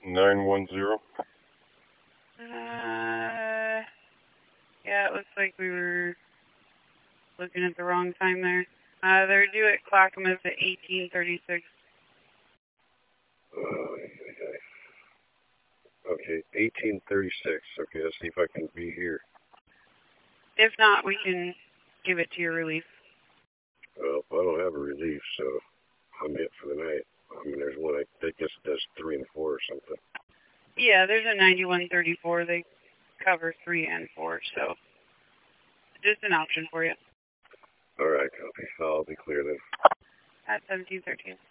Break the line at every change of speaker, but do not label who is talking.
910.
Yeah, it looks like we were looking at the wrong time there. They're due at Clackamas at 1836.
Okay, 1836. Okay, let's see if I can be here.
If not, we can give it to your relief.
Well, I don't have a relief, so I'm it for the night. I mean, there's one, I guess it does 3 and 4 or something.
Yeah, there's a 9134. They cover 3 and 4, so just an option for you.
All right, copy. I'll be clear then.
At 1713.